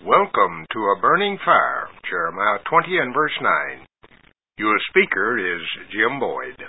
Welcome to A Burning Fire, Jeremiah 20 and verse 9. Your speaker is Jim Boyd.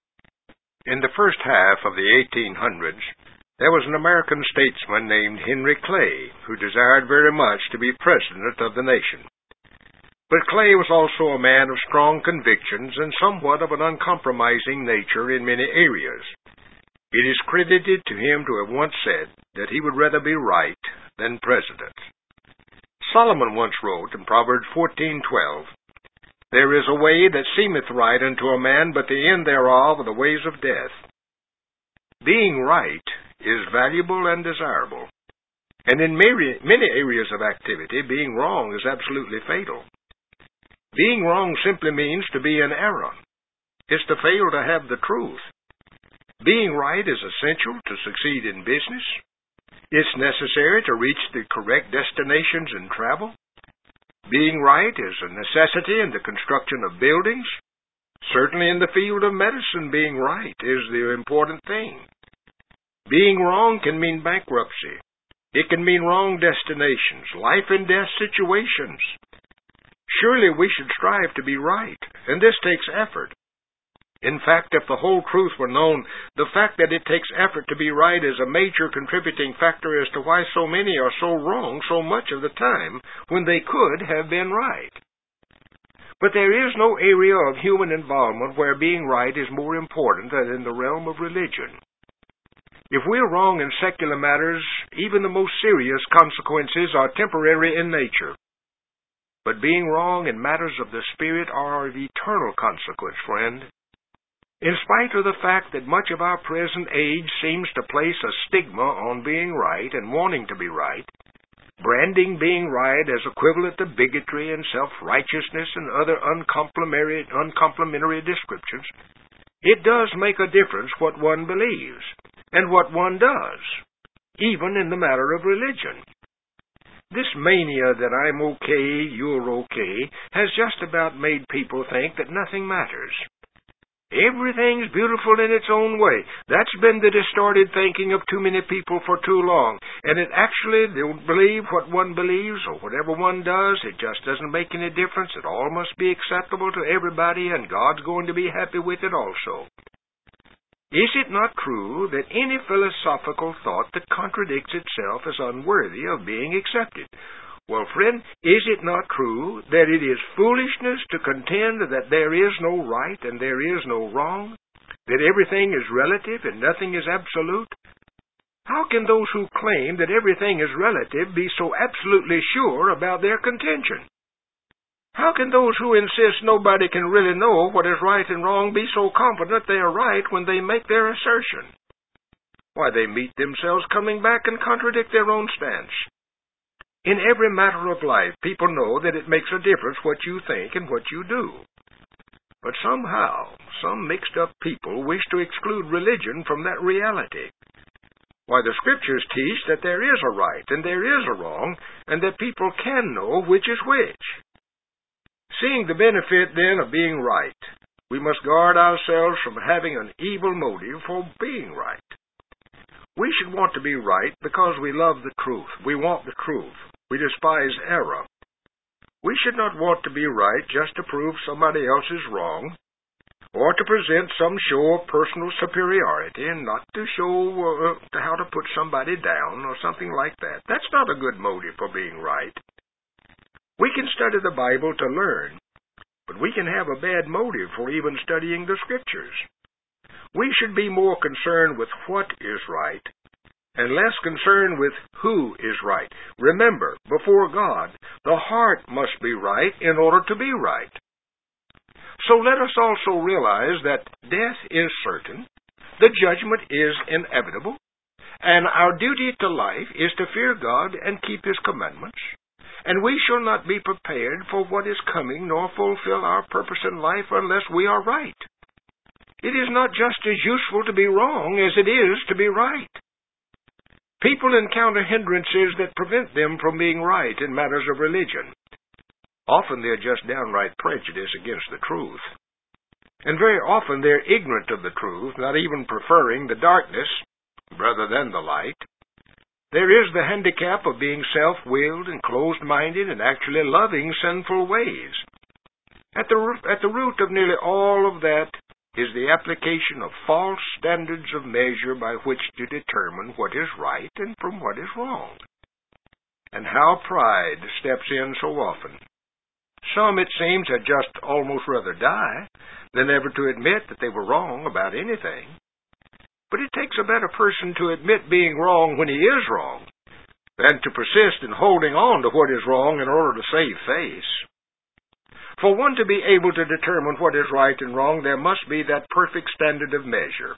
In the first half of the 1800s, there was an American statesman named Henry Clay who desired very much to be president of the nation. But Clay was also a man of strong convictions and somewhat of an uncompromising nature in many areas. It is credited to him to have once said that he would rather be right than president. Solomon once wrote in Proverbs 14:12, "There is a way that seemeth right unto a man, but the end thereof are the ways of death." Being right is valuable and desirable, and in many areas of activity, being wrong is absolutely fatal. Being wrong simply means to be in error. It's to fail to have the truth. Being right is essential to succeed in business. It's necessary to reach the correct destinations in travel. Being right is a necessity in the construction of buildings. Certainly in the field of medicine, being right is the important thing. Being wrong can mean bankruptcy. It can mean wrong destinations, life and death situations. Surely we should strive to be right, and this takes effort. In fact, if the whole truth were known, the fact that it takes effort to be right is a major contributing factor as to why so many are so wrong so much of the time when they could have been right. But there is no area of human involvement where being right is more important than in the realm of religion. If we are wrong in secular matters, even the most serious consequences are temporary in nature. But being wrong in matters of the Spirit are of eternal consequence, friend. In spite of the fact that much of our present age seems to place a stigma on being right and wanting to be right, branding being right as equivalent to bigotry and self-righteousness and other uncomplimentary descriptions, it does make a difference what one believes and what one does, even in the matter of religion. This mania that I'm okay, you're okay, has just about made people think that nothing matters. Everything's beautiful in its own way. That's been the distorted thinking of too many people for too long. And it actually, they'll believe what one believes or whatever one does. It just doesn't make any difference. It all must be acceptable to everybody, and God's going to be happy with it also. Is it not true that any philosophical thought that contradicts itself is unworthy of being accepted? Well, friend, is it not true that it is foolishness to contend that there is no right and there is no wrong, that everything is relative and nothing is absolute? How can those who claim that everything is relative be so absolutely sure about their contention? How can those who insist nobody can really know what is right and wrong be so confident they are right when they make their assertion? Why, they meet themselves coming back and contradict their own stance. In every matter of life, people know that it makes a difference what you think and what you do. But somehow, some mixed-up people wish to exclude religion from that reality. Why, the Scriptures teach that there is a right and there is a wrong, and that people can know which is which. Seeing the benefit, then, of being right, we must guard ourselves from having an evil motive for being right. We should want to be right because we love the truth. We want the truth. We despise error. We should not want to be right just to prove somebody else is wrong, or to present some show of personal superiority, and not to show how to put somebody down or something like that. That's not a good motive for being right. We can study the Bible to learn, but we can have a bad motive for even studying the Scriptures. We should be more concerned with what is right and less concerned with who is right. Remember, before God, the heart must be right in order to be right. So let us also realize that death is certain, the judgment is inevitable, and our duty to life is to fear God and keep His commandments, and we shall not be prepared for what is coming nor fulfill our purpose in life unless we are right. It is not just as useful to be wrong as it is to be right. People encounter hindrances that prevent them from being right in matters of religion. Often they're just downright prejudice against the truth. And very often they're ignorant of the truth, not even preferring the darkness rather than the light. There is the handicap of being self-willed and closed-minded and actually loving sinful ways. At the root of nearly all of that is the application of false standards of measure by which to determine what is right and from what is wrong. And how pride steps in so often. Some, it seems, had just almost rather die than ever to admit that they were wrong about anything. But it takes a better person to admit being wrong when he is wrong than to persist in holding on to what is wrong in order to save face. For one to be able to determine what is right and wrong, there must be that perfect standard of measure.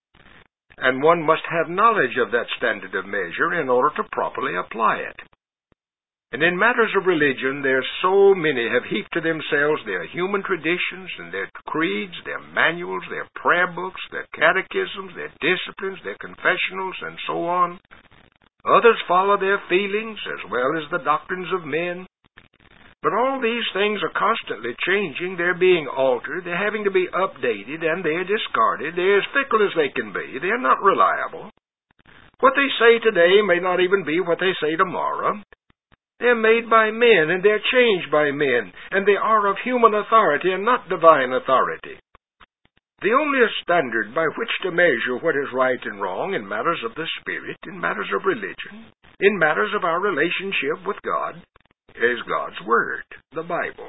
And one must have knowledge of that standard of measure in order to properly apply it. And in matters of religion, there so many have heaped to themselves their human traditions and their creeds, their manuals, their prayer books, their catechisms, their disciplines, their confessionals, and so on. Others follow their feelings as well as the doctrines of men. But all these things are constantly changing. They're being altered. They're having to be updated, and they're discarded. They're as fickle as they can be. They're not reliable. What they say today may not even be what they say tomorrow. They're made by men, and they're changed by men, and they are of human authority and not divine authority. The only standard by which to measure what is right and wrong in matters of the Spirit, in matters of religion, in matters of our relationship with God, is God's Word, the Bible.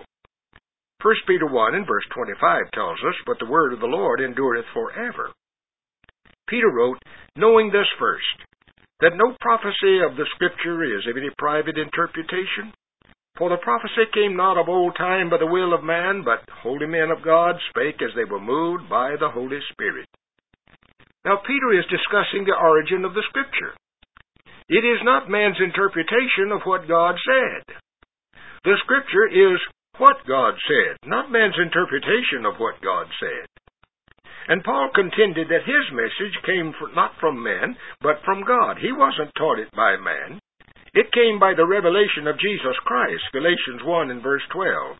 1 Peter 1 and verse 25 tells us, "But the word of the Lord endureth forever." Peter wrote, knowing this first, that no prophecy of the Scripture is of any private interpretation. For the prophecy came not of old time by the will of man, but holy men of God spake as they were moved by the Holy Spirit. Now Peter is discussing the origin of the Scripture. It is not man's interpretation of what God said. The Scripture is what God said, not man's interpretation of what God said. And Paul contended that his message came not from men, but from God. He wasn't taught it by man. It came by the revelation of Jesus Christ, Galatians 1 and verse 12.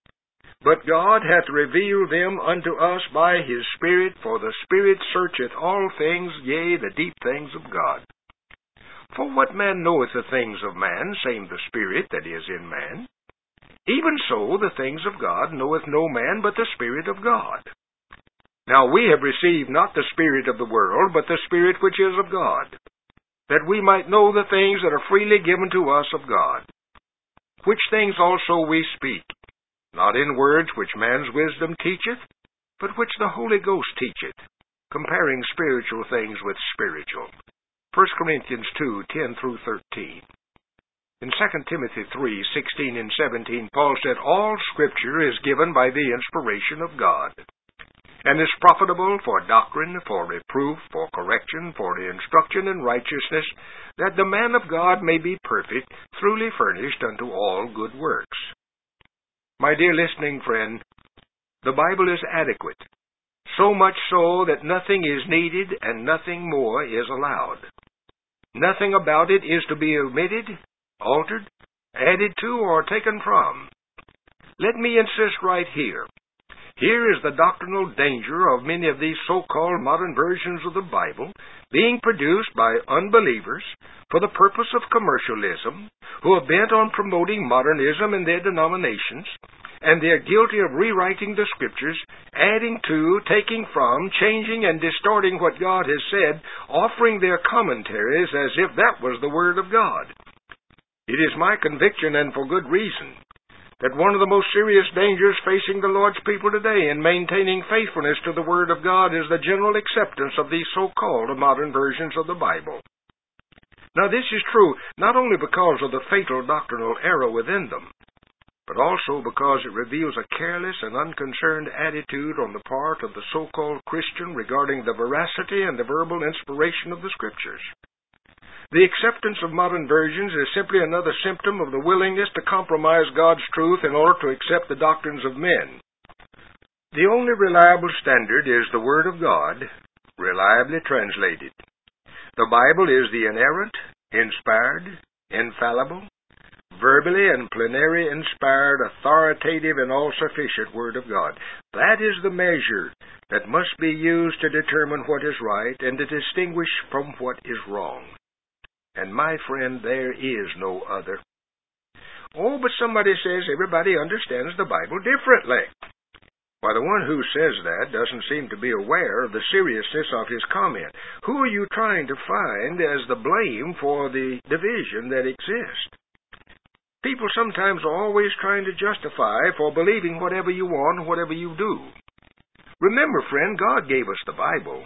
But God hath revealed them unto us by his Spirit, for the Spirit searcheth all things, yea, the deep things of God. For what man knoweth the things of man, save the Spirit that is in man? Even so the things of God knoweth no man but the Spirit of God. Now we have received not the spirit of the world, but the Spirit which is of God, that we might know the things that are freely given to us of God. Which things also we speak, not in words which man's wisdom teacheth, but which the Holy Ghost teacheth, comparing spiritual things with spiritual. 1 Corinthians 2, 10 through 13. In 2 Timothy 3, 16 and 17, Paul said, all Scripture is given by the inspiration of God, and is profitable for doctrine, for reproof, for correction, for instruction in righteousness, that the man of God may be perfect, truly furnished unto all good works. My dear listening friend, the Bible is adequate, so much so that nothing is needed and nothing more is allowed. Nothing about it is to be omitted, altered, added to, or taken from. Let me insist right here. Here is the doctrinal danger of many of these so-called modern versions of the Bible being produced by unbelievers for the purpose of commercialism, who are bent on promoting modernism in their denominations, and they are guilty of rewriting the Scriptures, adding to, taking from, changing and distorting what God has said, offering their commentaries as if that was the Word of God. It is my conviction, and for good reason, that one of the most serious dangers facing the Lord's people today in maintaining faithfulness to the Word of God is the general acceptance of these so-called modern versions of the Bible. Now this is true not only because of the fatal doctrinal error within them, but also because it reveals a careless and unconcerned attitude on the part of the so-called Christian regarding the veracity and the verbal inspiration of the Scriptures. The acceptance of modern versions is simply another symptom of the willingness to compromise God's truth in order to accept the doctrines of men. The only reliable standard is the Word of God, reliably translated. The Bible is the inerrant, inspired, infallible, verbally and plenary inspired, authoritative, and all-sufficient Word of God. That is the measure that must be used to determine what is right and to distinguish from what is wrong. And my friend, there is no other. Oh, but somebody says everybody understands the Bible differently. Why, the one who says that doesn't seem to be aware of the seriousness of his comment. Who are you trying to find as the blame for the division that exists? People sometimes are always trying to justify for believing whatever you want, whatever you do. Remember, friend, God gave us the Bible.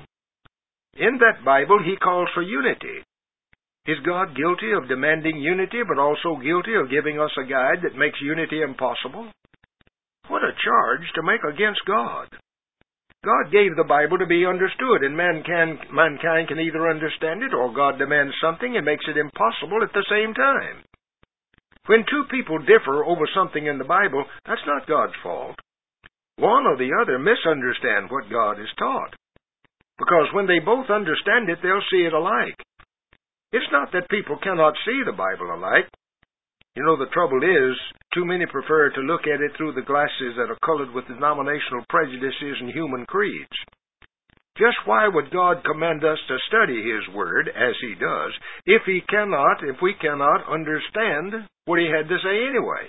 In that Bible, He calls for unity. Is God guilty of demanding unity, but also guilty of giving us a guide that makes unity impossible? What a charge to make against God. God gave the Bible to be understood, and mankind can either understand it, or God demands something and makes it impossible at the same time. When two people differ over something in the Bible, that's not God's fault. One or the other misunderstand what God has taught. Because when they both understand it, they'll see it alike. It's not that people cannot see the Bible alike. You know, the trouble is, too many prefer to look at it through the glasses that are colored with denominational prejudices and human creeds. Just why would God command us to study His Word, as He does, if we cannot understand what He had to say anyway?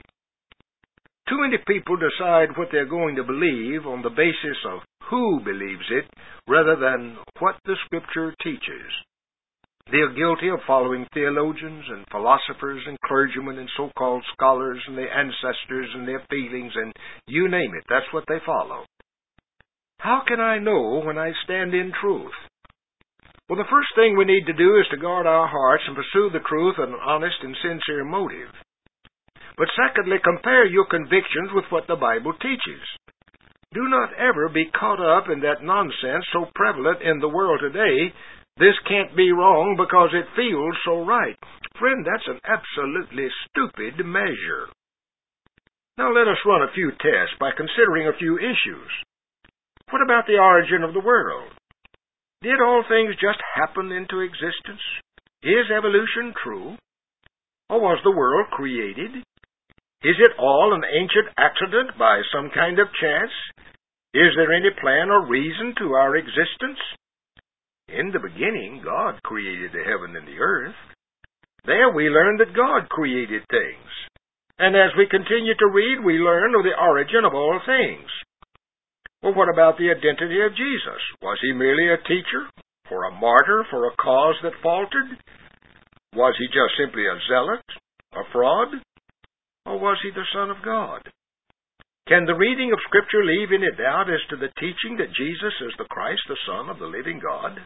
Too many people decide what they're going to believe on the basis of who believes it, rather than what the Scripture teaches. They are guilty of following theologians and philosophers and clergymen and so-called scholars and their ancestors and their feelings, and you name it, that's what they follow. How can I know when I stand in truth? Well, the first thing we need to do is to guard our hearts and pursue the truth with an honest and sincere motive. But secondly, compare your convictions with what the Bible teaches. Do not ever be caught up in that nonsense so prevalent in the world today. This can't be wrong because it feels so right. Friend, that's an absolutely stupid measure. Now let us run a few tests by considering a few issues. What about the origin of the world? Did all things just happen into existence? Is evolution true? Or was the world created? Is it all an ancient accident by some kind of chance? Is there any plan or reason to our existence? In the beginning, God created the heaven and the earth. There we learn that God created things. And as we continue to read, we learn of the origin of all things. Well, what about the identity of Jesus? Was He merely a teacher, or a martyr for a cause that faltered? Was He just simply a zealot, a fraud? Or was He the Son of God? Can the reading of Scripture leave any doubt as to the teaching that Jesus is the Christ, the Son of the living God?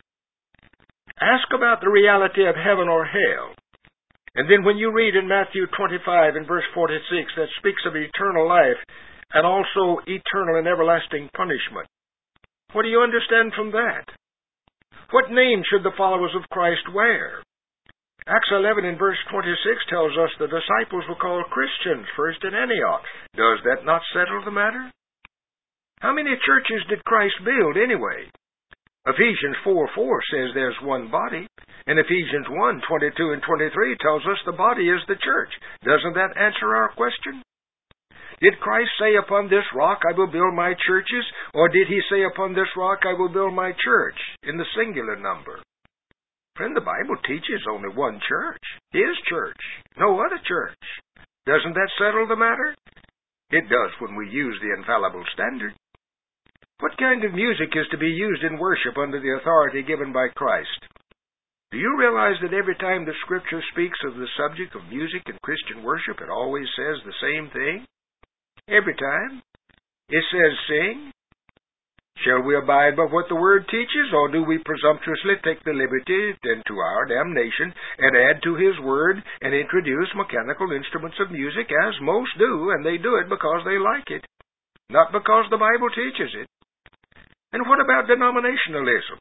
Ask about the reality of heaven or hell. And then when you read in Matthew 25 and verse 46 that speaks of eternal life, and also eternal and everlasting punishment. What do you understand from that? What name should the followers of Christ wear? Acts 11 and verse 26 tells us the disciples were called Christians first in Antioch. Does that not settle the matter? How many churches did Christ build anyway? Ephesians 4:4 says there's one body, and Ephesians 1:22 and 23 tells us the body is the church. Doesn't that answer our question? Did Christ say, upon this rock I will build my churches? Or did He say, upon this rock I will build my church, in the singular number? Friend, the Bible teaches only one church. His church. No other church. Doesn't that settle the matter? It does when we use the infallible standard. What kind of music is to be used in worship under the authority given by Christ? Do you realize that every time the Scripture speaks of the subject of music in Christian worship, it always says the same thing? Every time. It says, sing. Shall we abide by what the Word teaches, or do we presumptuously take the liberty into our damnation and add to His Word and introduce mechanical instruments of music, as most do, and they do it because they like it, not because the Bible teaches it? And what about denominationalism?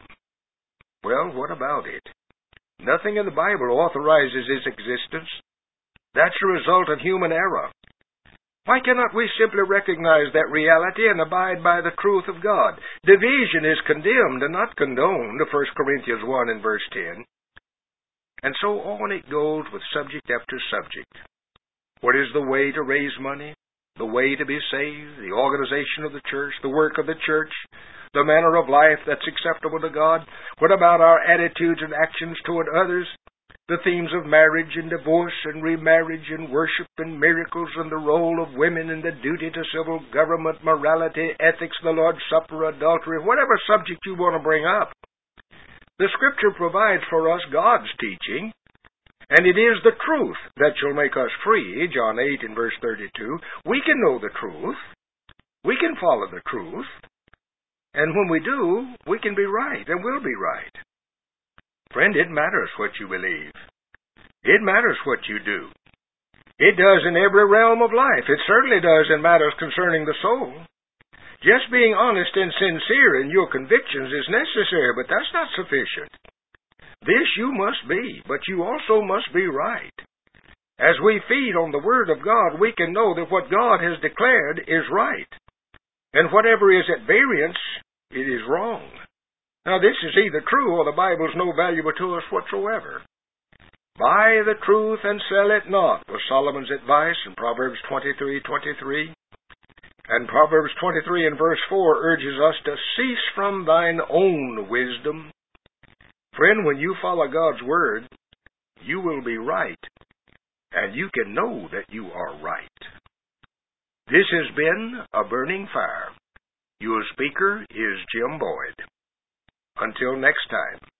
Well, what about it? Nothing in the Bible authorizes its existence. That's a result of human error. Why cannot we simply recognize that reality and abide by the truth of God? Division is condemned and not condoned, 1 Corinthians 1 and verse 10. And so on it goes with subject after subject. What is the way to raise money? The way to be saved? The organization of the church? The work of the church? The manner of life that's acceptable to God? What about our attitudes and actions toward others? the themes of marriage and divorce and remarriage and worship and miracles and the role of women and the duty to civil government, morality, ethics, the Lord's Supper, adultery, whatever subject you want to bring up. The Scripture provides for us God's teaching, and it is the truth that shall make us free, John 8 and verse 32. We can know the truth. We can follow the truth. And when we do, we can be right and will be right. Friend, it matters what you believe. It matters what you do. It does in every realm of life. It certainly does in matters concerning the soul. Just being honest and sincere in your convictions is necessary, but that's not sufficient. This you must be, but you also must be right. As we feed on the Word of God, we can know that what God has declared is right. And whatever is at variance, it is wrong. Now this is either true or the Bible is no valuable to us whatsoever. Buy the truth and sell it not was Solomon's advice in Proverbs 23:23. And Proverbs 23 and verse 4 urges us to cease from thine own wisdom. Friend, when you follow God's Word, you will be right, and you can know that you are right. This has been A Burning Fire. Your speaker is Jim Boyd. Until next time.